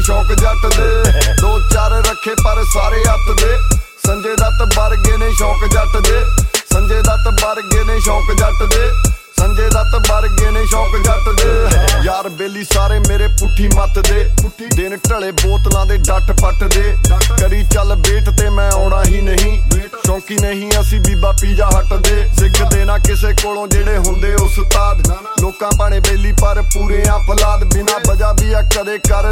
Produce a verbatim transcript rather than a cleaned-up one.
शौक जट दे दो चार रखे पर सारे हथ दे संजय दत्त वर्गे ने शौक जट दे संजय दत्त वर्गे ने शौक जट दे संजय दत्त वर्गे ने शौक जट दे यार बेली सारे मेरे पुठी मत दे दिन ढले बोतलों दे डट पट दे करी चल बेट ते मैं आउणा ही नहीं शौकी नहीं असी बीबा पीजा हट दे सिख देना किसे कोलों जेड़े हुंदे उस्ताद लोकां भाणे बेली पर पूरे आ फलाद बिना वजह भी आ कदे कर